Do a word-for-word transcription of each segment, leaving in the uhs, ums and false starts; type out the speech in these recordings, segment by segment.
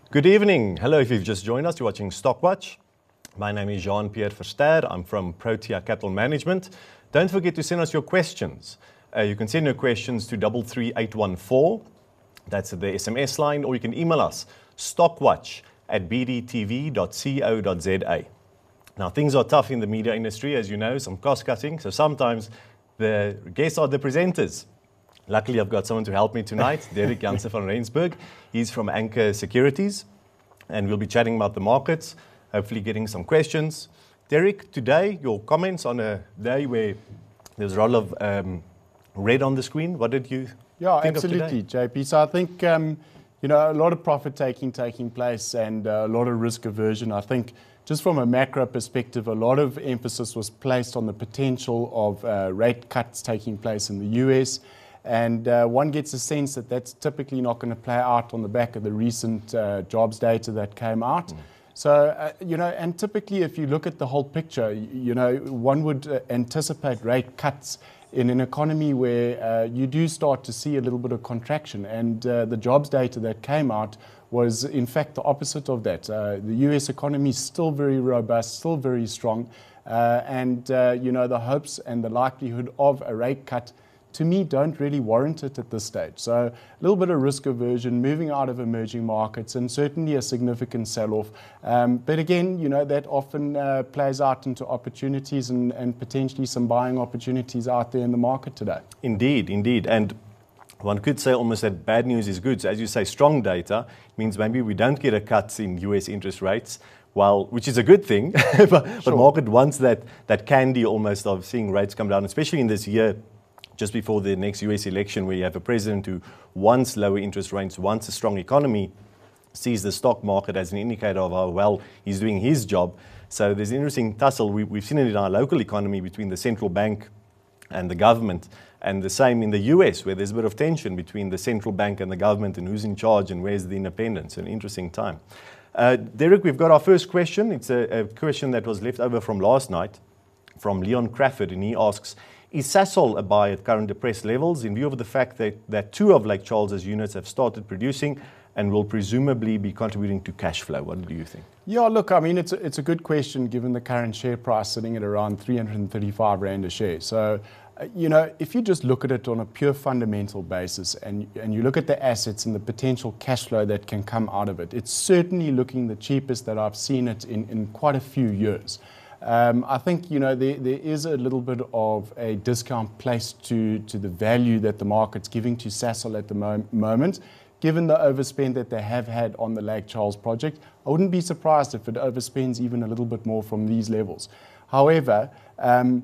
Good evening. Hello, if you've just joined us, you're watching Stockwatch. My name is Jean-Pierre Verster. I'm from Protea Capital Management. Don't forget to send us your questions. Uh, you can send your questions to three three eight one four. That's the S M S line, or you can email us, stockwatch at b d t v dot co dot z a. Now, things are tough in the media industry, as you know, some cost cutting. So sometimes the guests are the presenters. Luckily, I've got someone to help me tonight, Derek Jansen van Rensburg. He's from Anchor Securities, and we'll be chatting about the markets, hopefully getting some questions. Derek, today, your comments on a day where there's a lot of um, red on the screen. What did you yeah, think absolutely, of today? J P. So I think, um, you know, a lot of profit taking taking place and uh, a lot of risk aversion. I think just from a macro perspective, a lot of emphasis was placed on the potential of uh, rate cuts taking place in the U S. And uh, one gets a sense that that's typically not going to play out on the back of the recent uh, jobs data that came out. Mm. So, uh, you know, and typically if you look at the whole picture, you, you know, one would uh, anticipate rate cuts in an economy where uh, you do start to see a little bit of contraction. And uh, the jobs data that came out was, in fact, the opposite of that. Uh, the U S economy is still very robust, still very strong. Uh, and, uh, you know, the hopes and the likelihood of a rate cut, to me, don't really warrant it at this stage. So a little bit of risk aversion, moving out of emerging markets, and certainly a significant sell-off. Um, but again, you know, that often uh, plays out into opportunities and, and potentially some buying opportunities out there in the market today. Indeed, indeed. And one could say almost that bad news is good. So as you say, strong data means maybe we don't get a cut in U S interest rates, while, which is a good thing. but Sure. the market wants that, that candy almost of seeing rates come down, especially in this year, just before the next U S election, where you have a president who wants lower interest rates, wants a strong economy, sees the stock market as an indicator of how well he's doing his job. So there's an interesting tussle. We, we've seen it in our local economy between the central bank and the government, and the same in the U S, where there's a bit of tension between the central bank and the government and who's in charge and where's the independence. An interesting time. Uh, Derek, we've got our first question. It's a, a question that was left over from last night from Leon Crawford, and he asks, is Sasol a buy at current depressed levels in view of the fact that, that two of Lake Charles's units have started producing and will presumably be contributing to cash flow? What do you think? Yeah, look, I mean, it's a, it's a good question given the current share price sitting at around three hundred thirty-five rand a share. So, uh, you know, if you just look at it on a pure fundamental basis and, and you look at the assets and the potential cash flow that can come out of it, it's certainly looking the cheapest that I've seen it in, in quite a few years. Um, I think, you know, there, there is a little bit of a discount placed to, to the value that the market's giving to Sasol at the mo- moment. Given the overspend that they have had on the Lake Charles project, I wouldn't be surprised if it overspends even a little bit more from these levels. However, um,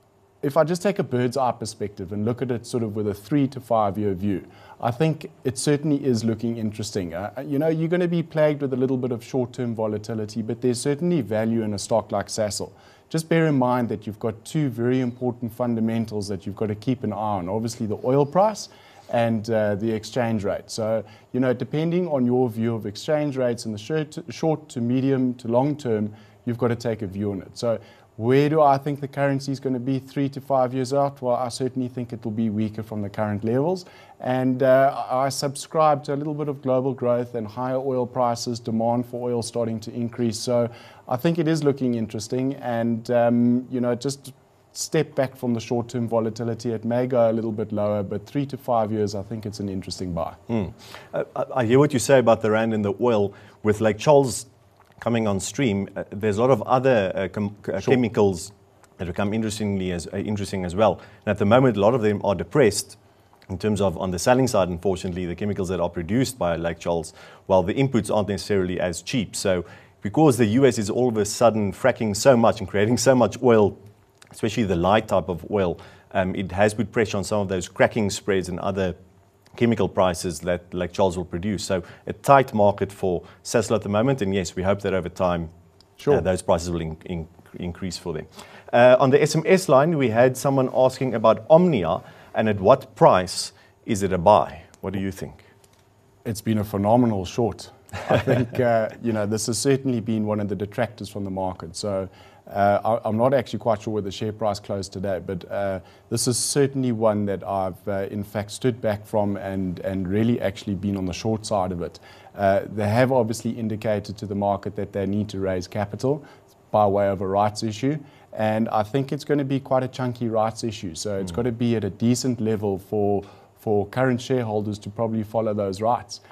if I just take a bird's eye perspective and look at it sort of with a three to five year view, I think it certainly is looking interesting. Uh, you know, you're going to be plagued with a little bit of short-term volatility, but there's certainly value in a stock like Sasol. Just bear in mind that you've got two very important fundamentals that you've got to keep an eye on. Obviously, the oil price and uh, the exchange rate. So, you know, depending on your view of exchange rates in the short, short to medium to long term, you've got to take a view on it. So, where do I think the currency is going to be three to five years out? Well, I certainly think it will be weaker from the current levels. And uh, I subscribe to a little bit of global growth and higher oil prices, demand for oil starting to increase. So I think it is looking interesting. And, um, you know, just step back from the short-term volatility. It may go a little bit lower, but three to five years, I think it's an interesting buy. Mm. Uh, I hear what you say about the rand and the oil. With Lake Charles coming on stream, uh, there's a lot of other uh, com- uh, Sure. chemicals that become interestingly as uh, interesting as well. And at the moment, a lot of them are depressed in terms of, on the selling side, unfortunately, the chemicals that are produced by Lake Charles, while the inputs aren't necessarily as cheap. So because the U S is all of a sudden fracking so much and creating so much oil, especially the light type of oil, um, it has put pressure on some of those cracking spreads and other chemical prices that Lake Charles will produce. So a tight market for Sasol at the moment, and yes, we hope that over time Sure. uh, those prices will in, in, increase for them. Uh, on the S M S line, we had someone asking about Omnia, and at what price is it a buy? What do you think? It's been a phenomenal short I think, uh, you know, this has certainly been one of the detractors from the market. So uh, I, I'm not actually quite sure where the share price closed today, but uh, this is certainly one that I've, uh, in fact, stood back from and, and really actually been on the short side of it. Uh, they have obviously indicated to the market that they need to raise capital by way of a rights issue. And I think it's going to be quite a chunky rights issue. So it's mm. got to be at a decent level for, for current shareholders to probably follow those rights.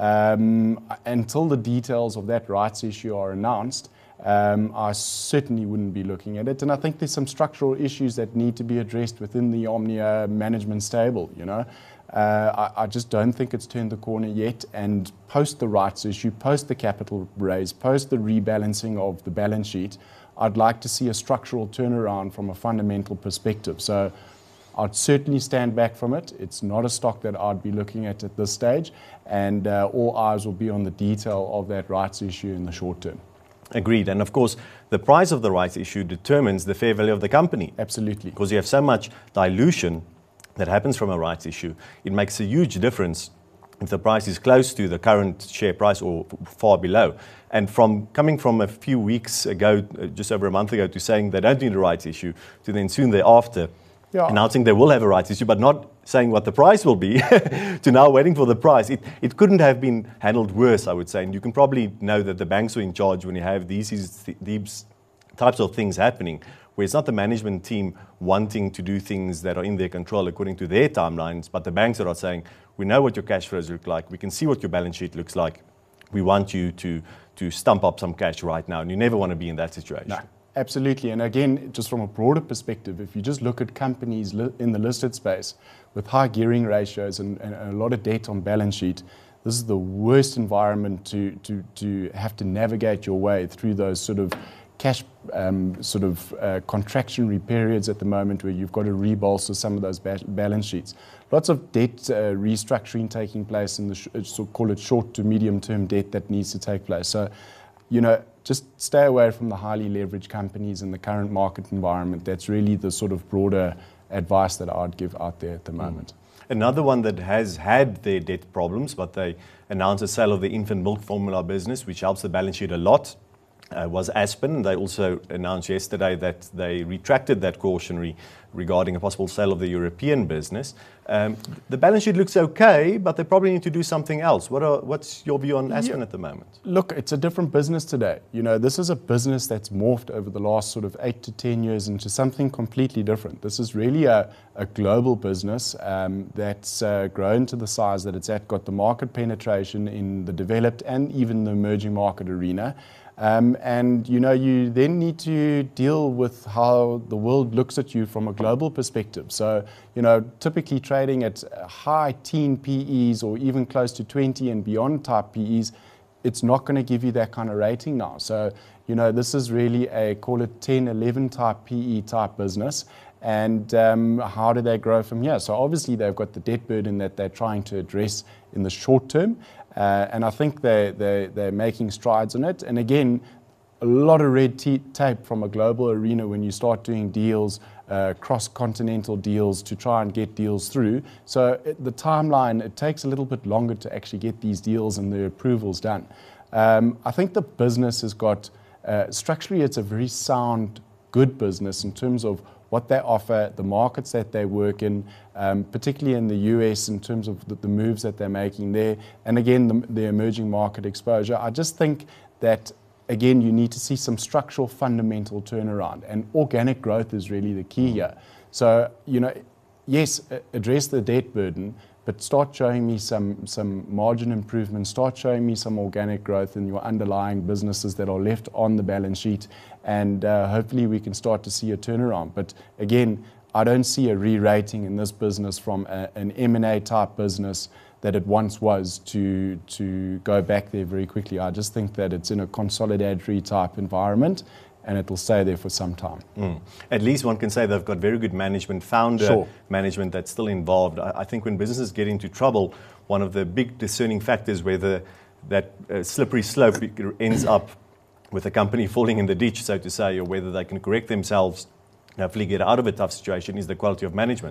Um, until the details of that rights issue are announced, um, I certainly wouldn't be looking at it. And I think there's some structural issues that need to be addressed within the Omnia management stable, you know. Uh, I, I just don't think it's turned the corner yet. And post the rights issue, post the capital raise, post the rebalancing of the balance sheet, I'd like to see a structural turnaround from a fundamental perspective. So I'd certainly stand back from it. It's not a stock that I'd be looking at at this stage. And uh, all eyes will be on the detail of that rights issue in the short term. Agreed. And of course, the price of the rights issue determines the fair value of the company. Absolutely. Because you have so much dilution that happens from a rights issue. It makes a huge difference if the price is close to the current share price or far below. And from coming from a few weeks ago, just over a month ago, to saying they don't need a rights issue, to then soon thereafter yeah. announcing they will have a rights issue, but not saying what the price will be, to now waiting for the price. It, it couldn't have been handled worse, I would say. And you can probably know that the banks are in charge when you have these, these types of things happening, where it's not the management team wanting to do things that are in their control according to their timelines, but the banks that are saying, we know what your cash flows look like, we can see what your balance sheet looks like, we want you to, to stump up some cash right now, and you never want to be in that situation. No, absolutely. And again, just from a broader perspective, if you just look at companies li- in the listed space with high gearing ratios and, and a lot of debt on balance sheet, this is the worst environment to, to, to have to navigate your way through those sort of cash um, sort of uh, contractionary periods at the moment where you've got to rebolster some of those ba- balance sheets. Lots of debt uh, restructuring taking place in the, sh- so call it short to medium term debt that needs to take place. So, you know, just stay away from the highly leveraged companies in the current market environment. That's really the sort of broader advice that I'd give out there at the moment. Mm. Another one that has had their debt problems, but they announced a sale of the infant milk formula business, which helps the balance sheet a lot. Uh, was Aspen. They also announced yesterday that they retracted that cautionary regarding a possible sale of the European business. Um, the balance sheet looks okay, but they probably need to do something else. What are, what's your view on Aspen yeah. at the moment? Look, it's a different business today. You know, this is a business that's morphed over the last sort of eight to ten years into something completely different. This is really a, a global business um, that's uh, grown to the size that it's at, got the market penetration in the developed and even the emerging market arena. Um, and, you know, you then need to deal with how the world looks at you from a global perspective. So, you know, typically trading at high teen P Es or even close to twenty and beyond type P Es, it's not going to give you that kind of rating now. So, you know, this is really a, call it ten, eleven type P E type business. And um, how do they grow from here? So obviously they've got the debt burden that they're trying to address in the short term. Uh, and I think they're, they're, they're making strides on it. And again, a lot of red t- tape from a global arena when you start doing deals, uh, cross-continental deals to try and get deals through. So it, the timeline, it takes a little bit longer to actually get these deals and the approvals done. Um, I think the business has got, uh, structurally it's a very sound, good business in terms of what they offer, the markets that they work in, um, particularly in the U S in terms of the, the moves that they're making there, and again, the, the emerging market exposure. I just think that, again, you need to see some structural fundamental turnaround, and organic growth is really the key here. So, you know, yes, address the debt burden, but start showing me some, some margin improvement, start showing me some organic growth in your underlying businesses that are left on the balance sheet, and uh, hopefully we can start to see a turnaround. But again, I don't see a re-rating in this business from a, an M and A type business that it once was to, to go back there very quickly. I just think that it's in a consolidatory type environment, and it will stay there for some time. Mm. At least one can say they've got very good management, founder sure. management that's still involved. I, I think when businesses get into trouble, one of the big discerning factors whether that uh, slippery slope ends up with a company falling in the ditch, so to say, or whether they can correct themselves and hopefully get out of a tough situation is the quality of management.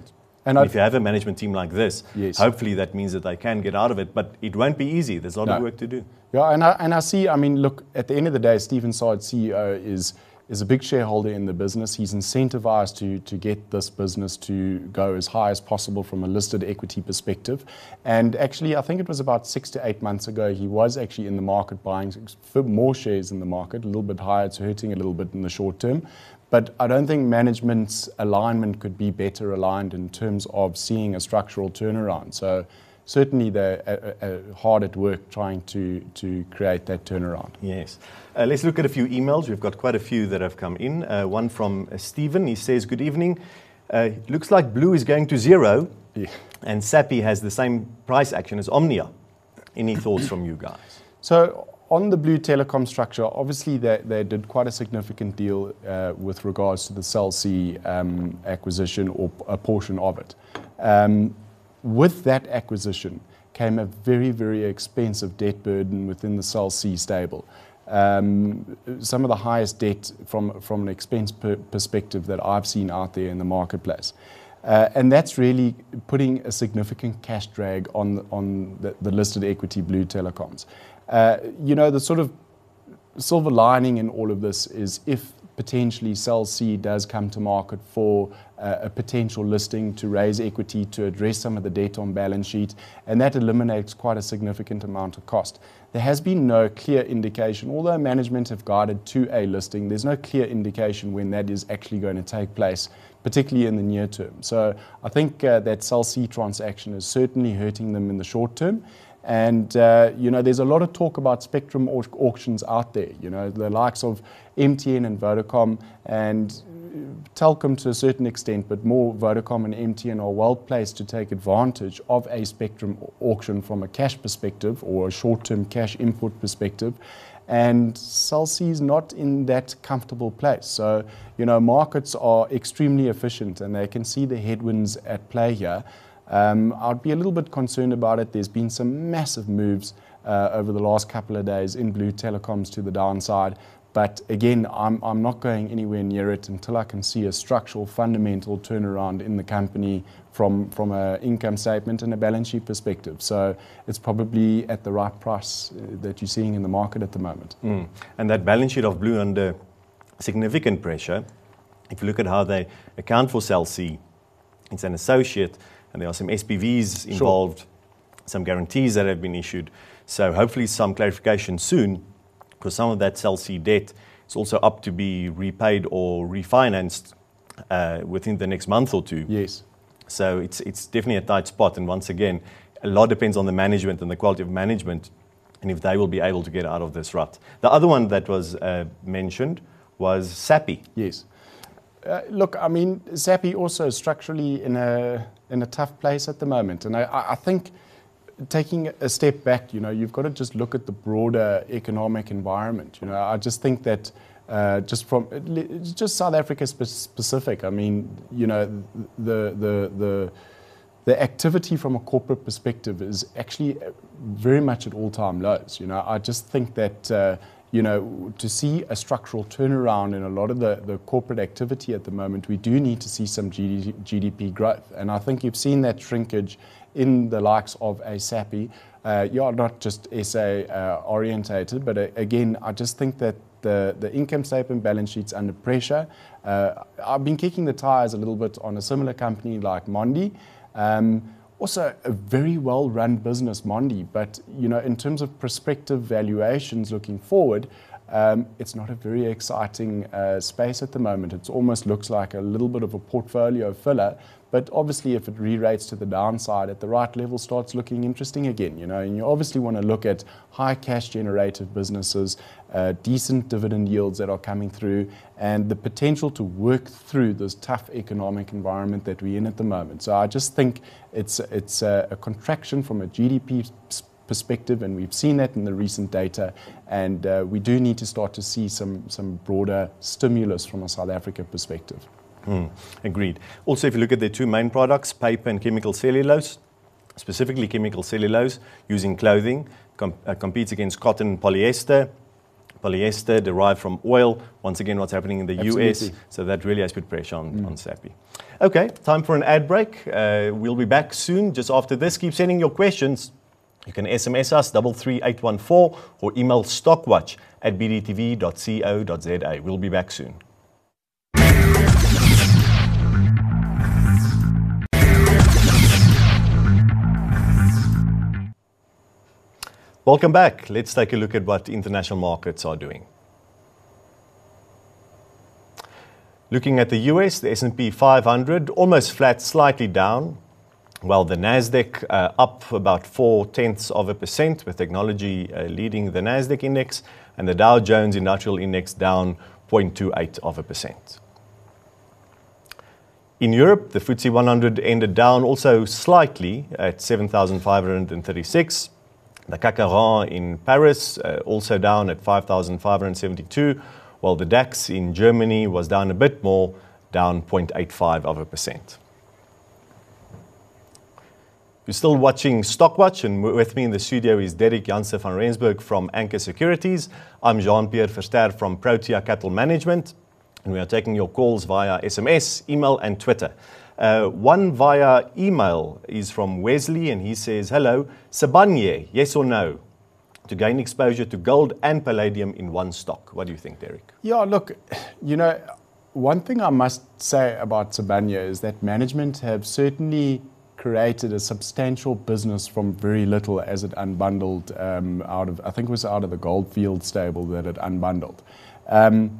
And And if you have a management team like this, Yes. hopefully that means that they can get out of it. But it won't be easy. There's a lot No. of work to do. Yeah, and I, and I see, I mean, look, at the end of the day, Stephen Saad, C E O, is is a big shareholder in the business. He's incentivized to, to get this business to go as high as possible from a listed equity perspective. And actually, I think it was about six to eight months ago, he was actually in the market buying more shares in the market, a little bit higher. It's hurting a little bit in the short term. But I don't think management's alignment could be better aligned in terms of seeing a structural turnaround. So certainly they're uh, uh, hard at work trying to, to create that turnaround. Yes. Uh, let's look at a few emails. We've got quite a few that have come in. Uh, one from uh, Stephen. He says, good evening. Uh, looks like Blue is going to zero, Yeah. and SAPI has the same price action as Omnia. Any thoughts from you guys? So on the Blue Telecom structure, obviously they, they did quite a significant deal uh, with regards to the Cell C um, acquisition, or a portion of it. Um, with that acquisition came a very, very expensive debt burden within the Cell C stable. Um, some of the highest debt from, from an expense per perspective that I've seen out there in the marketplace. Uh, and that's really putting a significant cash drag on, on the, the listed equity Blue Telecoms. Uh, you know, the sort of silver lining in all of this is if potentially Cell C does come to market for uh, a potential listing to raise equity to address some of the debt on balance sheet, and that eliminates quite a significant amount of cost. There has been no clear indication, although management have guided to a listing, there's no clear indication when that is actually going to take place, particularly in the near term. So I think uh, that Cell C transaction is certainly hurting them in the short term. And, uh, you know, there's a lot of talk about spectrum au auctions out there, you know, the likes of M T N and Vodacom and Telkom to a certain extent, but more Vodacom and M T N are well placed to take advantage of a spectrum auction from a cash perspective or a short-term cash input perspective. And Cell C is not in that comfortable place. So, you know, markets are extremely efficient and they can see the headwinds at play here. Um, I'd be a little bit concerned about it. There's been some massive moves uh, over the last couple of days in Blue Telecoms to the downside. But again, I'm, I'm not going anywhere near it until I can see a structural, fundamental turnaround in the company from, from an income statement and a balance sheet perspective. So it's probably at the right price that you're seeing in the market at the moment. Mm. And that balance sheet of Blue under significant pressure, if you look at how they account for Cell C, it's an associate, and there are some S P Vs involved, sure. Some guarantees that have been issued. So hopefully some clarification soon, because some of that Cell C debt is also up to be repaid or refinanced uh, within the next month or two. Yes. So it's it's definitely a tight spot. And once again, a lot depends on the management and the quality of management, and if they will be able to get out of this rut. The other one that was uh, mentioned was SAPI. Yes. Uh, look, I mean, SAPI also structurally in a in a tough place at the moment, and I, I think taking a step back, you know, you've got to just look at the broader economic environment. You know, I just think that uh, just from just South Africa specific, I mean, you know, the the the the activity from a corporate perspective is actually very much at all-time lows. You know, I just think that. Uh, You know, to see a structural turnaround in a lot of the, the corporate activity at the moment, we do need to see some G D P growth. And I think you've seen that shrinkage in the likes of a SAPI. Uh, yeah, not just S A uh, orientated, but uh, again, I just think that the, the income statement balance sheet's under pressure. Uh, I've been kicking the tires a little bit on a similar company like Mondi. Um, Also, a very well-run business, Mondi, but you know, in terms of prospective valuations looking forward, um, it's not a very exciting uh, space at the moment. It almost looks like a little bit of a portfolio filler, but obviously, if it re-rates to the downside at the right level, starts looking interesting again. You know, and you obviously want to look at high cash-generative businesses, uh, decent dividend yields that are coming through, and the potential to work through this tough economic environment that we're in at the moment. So I just think it's it's a, a contraction from a G D P perspective, and we've seen that in the recent data, and uh, we do need to start to see some some broader stimulus from a South Africa perspective. Mm, agreed. Also, if you look at their two main products, paper and chemical cellulose, specifically chemical cellulose using clothing, com uh, competes against cotton and polyester. polyester derived from oil. Once again, what's happening in the Absolutely. U S. So that really has put pressure on, Mm. on SAPY. Okay, time for an ad break. Uh, we'll be back soon. Just after this, keep sending your questions. You can S M S us, double three eight one four, or email stockwatch at b d t v dot co dot z a. We'll be back soon. Welcome back. Let's take a look at what international markets are doing. Looking at the U S, the S and P five hundred almost flat, slightly down, while the Nasdaq uh, up about four tenths of a percent, with technology uh, leading the Nasdaq index, and the Dow Jones Industrial Index down zero point two eight of a percent. In Europe, the F T S E one hundred ended down also slightly at seven thousand five hundred thirty-six. The C A C forty in Paris uh, also down at five thousand five hundred seventy-two, while the DAX in Germany was down a bit more, down zero point eight five of a percent. You're still watching Stockwatch, and with me in the studio is Derek Janse van Rensburg from Anchor Securities. I'm Jean-Pierre Verster from Protea Capital Management, and we are taking your calls via S M S, email, and Twitter. Uh, one via email is from Wesley, and he says, hello, Sibanye, yes or no, to gain exposure to gold and palladium in one stock? What do you think, Derek? Yeah, look, you know, one thing I must say about Sibanye is that management have certainly created a substantial business from very little as it unbundled um, out of, I think it was out of the Goldfield stable that it unbundled. Um,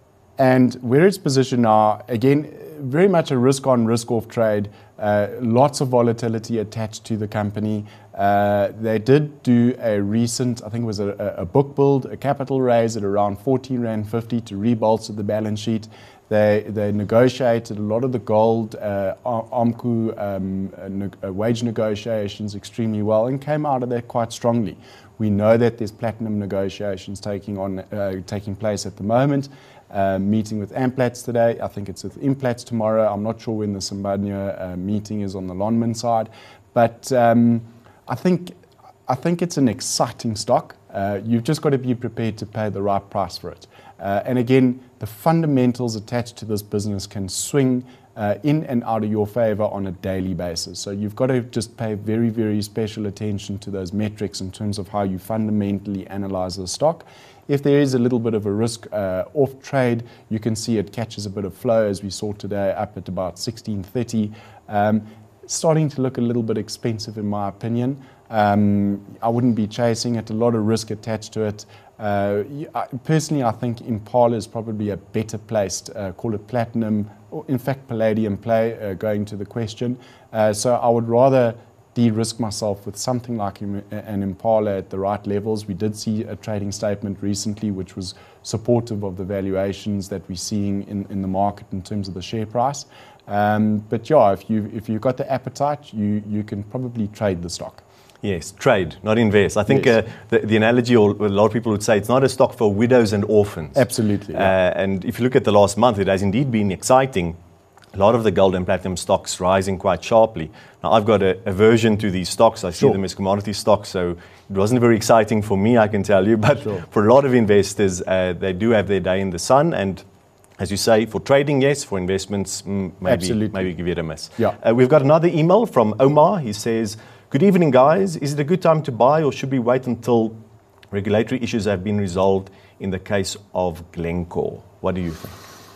and where it's positioned now, again, very much a risk-on, risk-off trade. Uh, lots of volatility attached to the company. Uh, they did do a recent, I think it was a, a book build, a capital raise at around fourteen rand fifty to rebolster the balance sheet. They they negotiated a lot of the gold uh, ARMCO um, uh, wage negotiations extremely well and came out of there quite strongly. We know that there's platinum negotiations taking on uh, taking place at the moment. Uh, meeting with Amplats today. I think it's with Implats tomorrow. I'm not sure when the Sibanye uh, meeting is on the Lonmin side, but um, I think I think it's an exciting stock. Uh, you've just got to be prepared to pay the right price for it. Uh, and again, the fundamentals attached to this business can swing uh, in and out of your favor on a daily basis. So you've got to just pay very, very special attention to those metrics in terms of how you fundamentally analyze the stock. If there is a little bit of a risk uh, off trade, you can see it catches a bit of flow, as we saw today, up at about sixteen thirty. Um, starting to look a little bit expensive, in my opinion. Um, I wouldn't be chasing it. A lot of risk attached to it. Uh, I, personally, I think Impala is probably a better placed, uh, call it platinum, or in fact palladium play, uh, going to the question. Uh, so I would rather de-risk myself with something like an Impala at the right levels. We did see a trading statement recently which was supportive of the valuations that we're seeing in, in the market in terms of the share price. Um, but yeah, if, you, if you've got the appetite, you, you can probably trade the stock. Yes, trade, not invest. I think Yes. uh, the, the analogy, or a lot of people would say, it's not a stock for widows and orphans. Absolutely. Yeah. Uh, and if you look at the last month, it has indeed been exciting. A lot of the gold and platinum stocks rising quite sharply. Now, I've got a aversion to these stocks. I see Sure. them as commodity stocks, so it wasn't very exciting for me, I can tell you. But Sure. for a lot of investors, uh, they do have their day in the sun. And as you say, for trading, yes. For investments, mm, maybe, Absolutely. maybe give it a miss. Yeah. Uh, we've got another email from Omar. He says, good evening, guys. Is it a good time to buy, or should we wait until regulatory issues have been resolved in the case of Glencore? What do you think?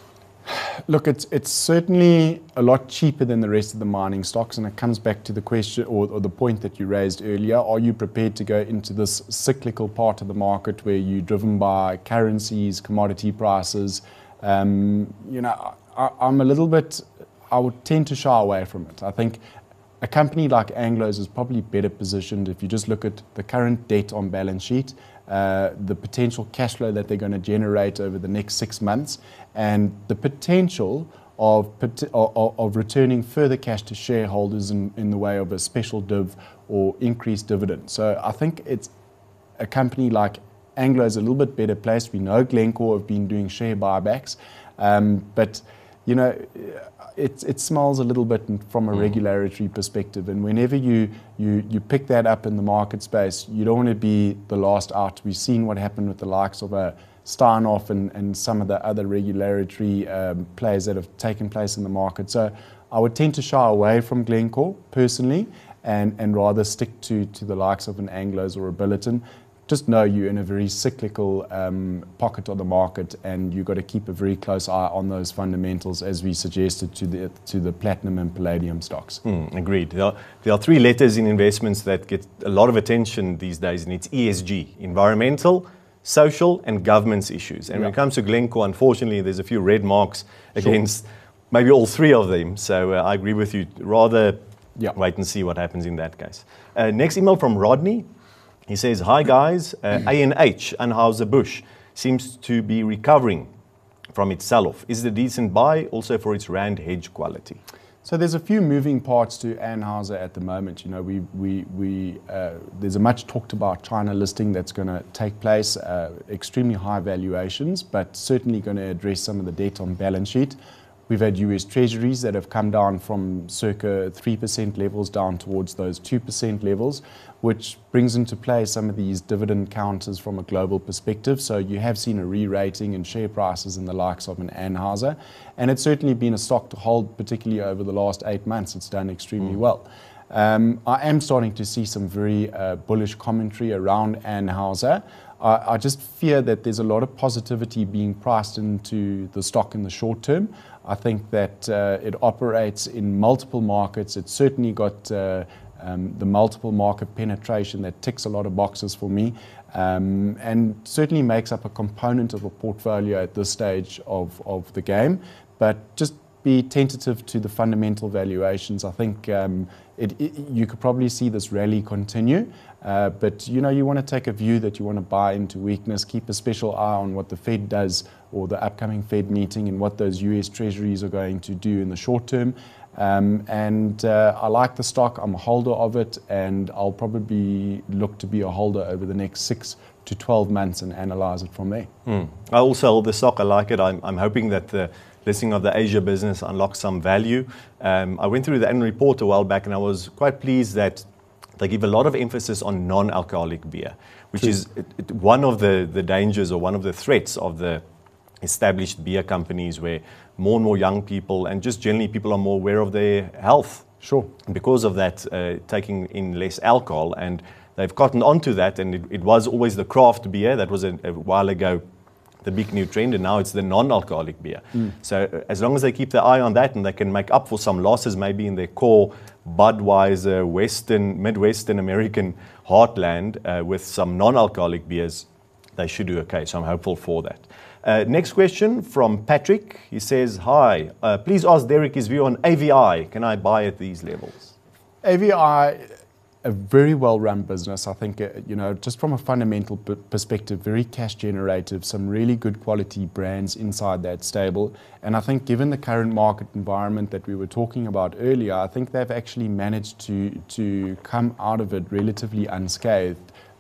Look, it's it's certainly a lot cheaper than the rest of the mining stocks, and it comes back to the question or, or the point that you raised earlier. Are you prepared to go into this cyclical part of the market where you're driven by currencies, commodity prices? Um, you know, I, I'm a little bit, I would tend to shy away from it. I think a company like Anglo's is probably better positioned if you just look at the current debt on balance sheet, uh, the potential cash flow that they're going to generate over the next six months, and the potential of, of, of returning further cash to shareholders in, in the way of a special div or increased dividend. So I think it's a company like Anglo is a little bit better placed. We know Glencore have been doing share buybacks, um, but you know, it, it smells a little bit from a regulatory perspective. And whenever you, you, you pick that up in the market space, you don't want to be the last out. We've seen what happened with the likes of a Steinhoff and, and some of the other regulatory um, players that have taken place in the market. So I would tend to shy away from Glencore personally and, and rather stick to, to the likes of an Anglos or a Billiton. Just know you're in a very cyclical um, pocket of the market, and you've got to keep a very close eye on those fundamentals, as we suggested to the to the platinum and palladium stocks. Mm, agreed. There are, there are three letters in investments that get a lot of attention these days, and it's E S G: environmental, social, and governance issues. And Yeah. when it comes to Glencore, unfortunately, there's a few red marks against maybe all three of them. So uh, I agree with you. Rather Yeah. wait and see what happens in that case. Uh, next email from Rodney. He says, hi guys, uh, A N H, Anheuser-Busch, seems to be recovering from its sell-off. Is it a decent buy also for its rand hedge quality? So there's a few moving parts to Anheuser at the moment. You know, we we we uh, there's a much talked about China listing that's going to take place. Uh, extremely high valuations, but certainly going to address some of the debt on balance sheet. We've had U S Treasuries that have come down from circa three percent levels down towards those two percent levels, which brings into play some of these dividend counters from a global perspective. So you have seen a re-rating in share prices in the likes of an Anheuser, and it's certainly been a stock to hold, particularly over the last eight months. It's done extremely mm. well. Um, I am starting to see some very uh, bullish commentary around Anheuser. I, I just fear that there's a lot of positivity being priced into the stock in the short term. I think that uh, it operates in multiple markets. It's certainly got uh, um, the multiple market penetration that ticks a lot of boxes for me, um, and certainly makes up a component of a portfolio at this stage of, of the game. But just be tentative to the fundamental valuations. I think um, it, it, you could probably see this rally continue, uh, but you know, you want to take a view that you want to buy into weakness, keep a special eye on what the Fed does, or the upcoming Fed meeting, and what those U S Treasuries are going to do in the short term. Um, and uh, I like the stock, I'm a holder of it, and I'll probably look to be a holder over the next six to twelve months and analyze it from there. Mm. I also hold the stock, I like it. I'm, I'm hoping that the listing of the Asia business unlocks some value. Um, I went through the annual report a while back, and I was quite pleased that they give a lot of emphasis on non-alcoholic beer, which True. is it, it, one of the, the dangers or one of the threats of the established beer companies, where more and more young people and just generally people are more aware of their health. Sure. And because of that, uh, taking in less alcohol, and they've gotten onto that, and it, it was always the craft beer that was a, a while ago the big new trend, and now it's the non-alcoholic beer. Mm. So uh, as long as they keep their eye on that, and they can make up for some losses maybe in their core Budweiser, Western, Midwestern American heartland uh, with some non-alcoholic beers, they should do okay. So I'm hopeful for that. Uh, next question from Patrick. He says, hi, uh, please ask Derek his view on A V I. Can I buy at these levels? A V I, a very well-run business. I think, uh, you know, just from a fundamental p- perspective, very cash generative, some really good quality brands inside that stable. And I think given the current market environment that we were talking about earlier, I think they've actually managed to, to come out of it relatively unscathed.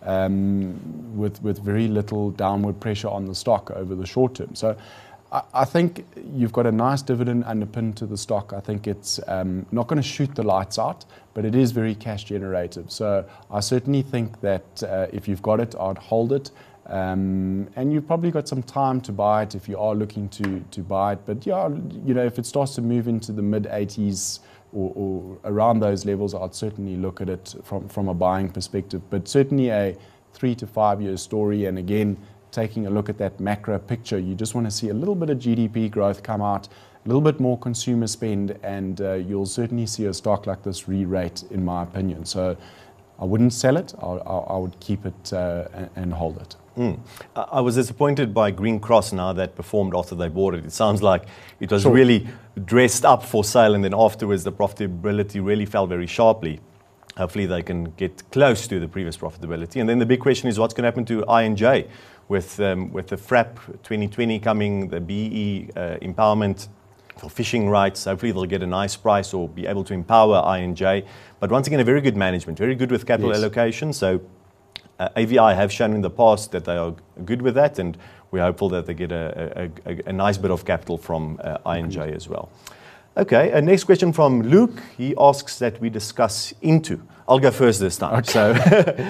Um, with with very little downward pressure on the stock over the short term. So I, I think you've got a nice dividend underpin to the stock. I think it's um, not going to shoot the lights out, but it is very cash generative. So I certainly think that uh, if you've got it, I'd hold it. Um, and you've probably got some time to buy it if you are looking to, to buy it. But yeah, you know, if it starts to move into the mid eighties, Or, or around those levels, I'd certainly look at it from, from a buying perspective. But certainly a three to five year story. And again, taking a look at that macro picture, you just want to see a little bit of G D P growth come out, a little bit more consumer spend, and uh, you'll certainly see a stock like this re-rate, in my opinion. So I wouldn't sell it. I, I, I would keep it uh, and, and hold it. Mm. I was disappointed by Green Cross now that performed after they bought it. It sounds like it was sure. really dressed up for sale, and then afterwards the profitability really fell very sharply. Hopefully they can get close to the previous profitability. And then the big question is what's going to happen to I N J with, um, with the FRAP twenty twenty coming, the B E uh, empowerment for fishing rights. Hopefully they'll get a nice price or be able to empower I N J. But once again, a very good management, very good with capital yes. allocation. So Uh, A V I have shown in the past that they are good with that, and we're hopeful that they get a, a, a, a nice bit of capital from uh, I N J as well. Okay, uh, next question from Luke. He asks that we discuss Into. I'll go first this time. Okay. So,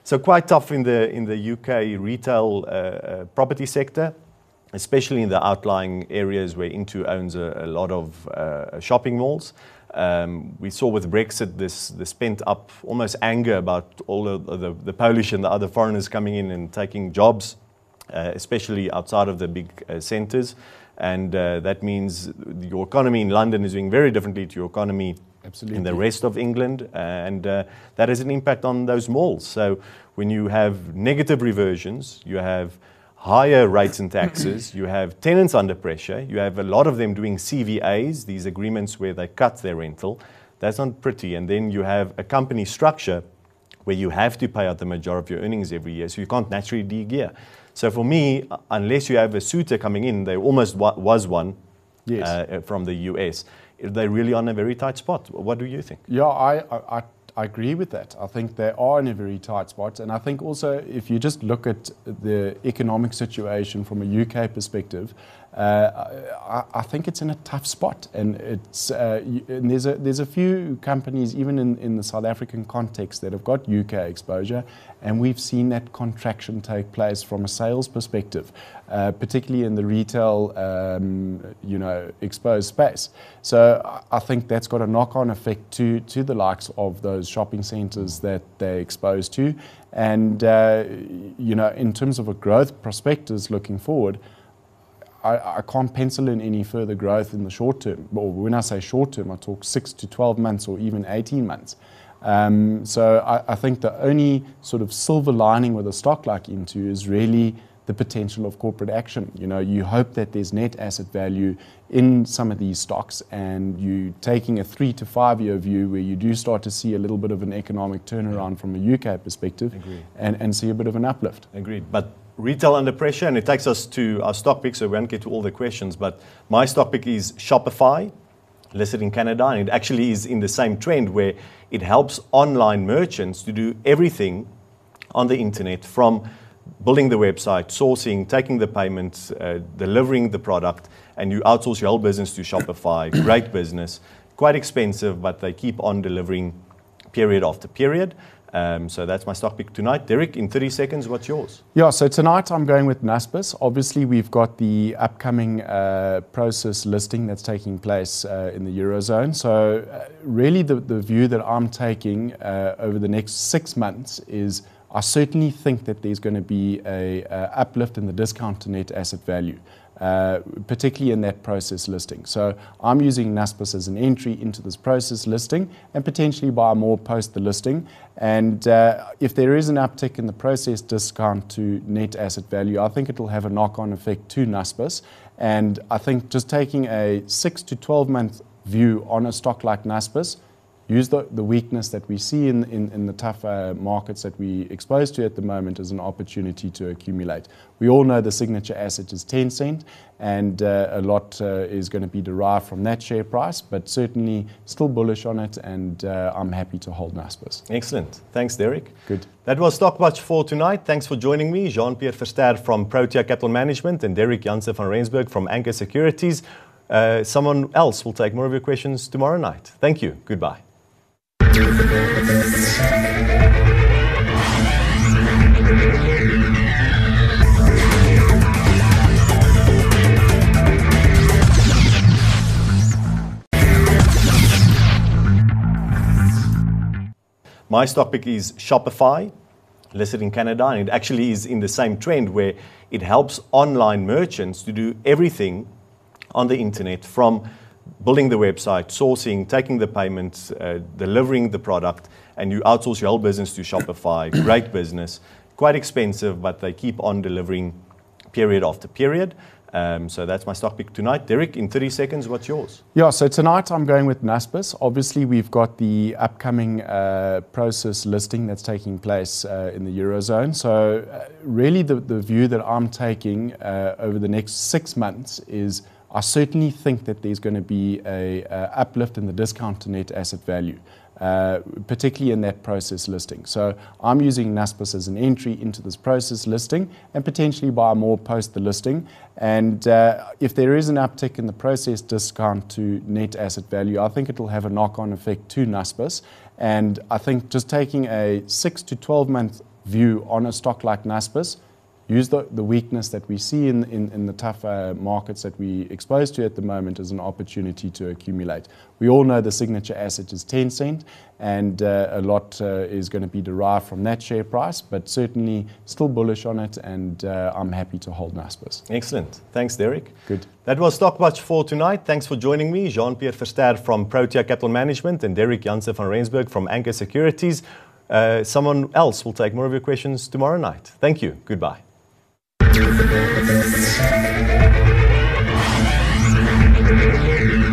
So quite tough in the in the U K retail uh, uh, property sector, especially in the outlying areas where Intu owns a, a lot of uh, shopping malls. Um, we saw with Brexit this, this pent up almost anger about all of the, the Polish and the other foreigners coming in and taking jobs, uh, especially outside of the big uh, centres. And uh, that means your economy in London is doing very differently to your economy Absolutely. In the rest of England, and uh, that has an impact on those malls. So when you have negative reversions, you have higher rates and taxes, you have tenants under pressure, you have a lot of them doing C V As, these agreements where they cut their rental. That's not pretty. And then you have a company structure where you have to pay out the majority of your earnings every year, so you can't naturally de-gear. So for me, unless you have a suitor coming in, there almost wa- was one yes. uh, from the U S, they're really on a very tight spot. What do you think? Yeah, I, I, I agree with that. I think they are in a very tight spot. And I think also if you just look at the economic situation from a U K perspective, uh, I, I think it's in a tough spot. And it's uh, and there's, a, there's a few companies, even in, in the South African context, that have got U K exposure. And we've seen that contraction take place from a sales perspective, uh, particularly in the retail, um, you know, exposed space. So I think that's got a knock-on effect to, to the likes of those shopping centres that they're exposed to. And, uh, you know, in terms of a growth prospectus looking forward, I, I can't pencil in any further growth in the short term. Well, when I say short term, I talk six to twelve months or even eighteen months. Um, so I, I think the only sort of silver lining with a stock like Intu is really the potential of corporate action. You know, you hope that there's net asset value in some of these stocks, and you taking a three to five year view where you do start to see a little bit of an economic turnaround from a U K perspective, and, and see a bit of an uplift. Agreed. But retail under pressure, and it takes us to our stock pick, so we won't get to all the questions, but my stock pick is Shopify, listed in Canada, and it actually is in the same trend where it helps online merchants to do everything on the internet, from building the website, sourcing, taking the payments, uh, delivering the product, and you outsource your whole business to Shopify. Great business, quite expensive, but they keep on delivering period after period. Um, so that's my stock pick tonight. Derek, in thirty seconds, what's yours? Yeah, so tonight I'm going with Naspers. Obviously, we've got the upcoming uh, process listing that's taking place uh, in the Eurozone. So uh, really the, the view that I'm taking uh, over the next six months is I certainly think that there's going to be a, a uplift in the discount to net asset value. Uh, particularly in that process listing. So I'm using Naspers as an entry into this process listing and potentially buy more post the listing. And uh, if there is an uptick in the process discount to net asset value, I think it will have a knock-on effect to Naspers. And I think just taking a six to twelve month view on a stock like Naspers, use the, the weakness that we see in, in, in the tough uh, markets that we exposed to at the moment as an opportunity to accumulate. We all know the signature asset is Tencent, and uh, a lot uh, is going to be derived from that share price, but certainly still bullish on it, and uh, I'm happy to hold Naspers. Excellent. Thanks, Derek. Good. That was Stock Watch for tonight. Thanks for joining me, Jean-Pierre Verster from Protea Capital Management and Derek Jansen van Rensburg from Anchor Securities. Uh, someone else will take more of your questions tomorrow night. Thank you. Goodbye. My stock pick is Shopify, listed in Canada, and it actually is in the same trend where it helps online merchants to do everything on the internet, from building the website, sourcing, taking the payments, uh, delivering the product, and you outsource your whole business to Shopify. Great business, quite expensive, but they keep on delivering period after period. Um, so that's my stock pick tonight. Derek, in thirty seconds, what's yours? Yeah, so tonight I'm going with Naspers. Obviously, we've got the upcoming uh, process listing that's taking place uh, in the Eurozone. So uh, really the, the view that I'm taking uh, over the next six months is I certainly think that there's going to be a, a uplift in the discount to net asset value, uh, particularly in that process listing. So I'm using Naspers as an entry into this process listing and potentially buy more post the listing. And uh, if there is an uptick in the process discount to net asset value, I think it will have a knock-on effect to Naspers. And I think just taking a six to twelve month view on a stock like Naspers. Use the, the weakness that we see in, in, in the tough uh, markets that we exposed to at the moment as an opportunity to accumulate. We all know the signature asset is Tencent, and uh, a lot uh, is going to be derived from that share price, but certainly still bullish on it, and uh, I'm happy to hold Naspers. Excellent. Thanks, Derek. Good. That was Stockwatch for tonight. Thanks for joining me, Jean-Pierre Verster from Protea Capital Management and Derek Jansen van Rensburg from Anchor Securities. Uh, someone else will take more of your questions tomorrow night. Thank you. Goodbye. Thank you.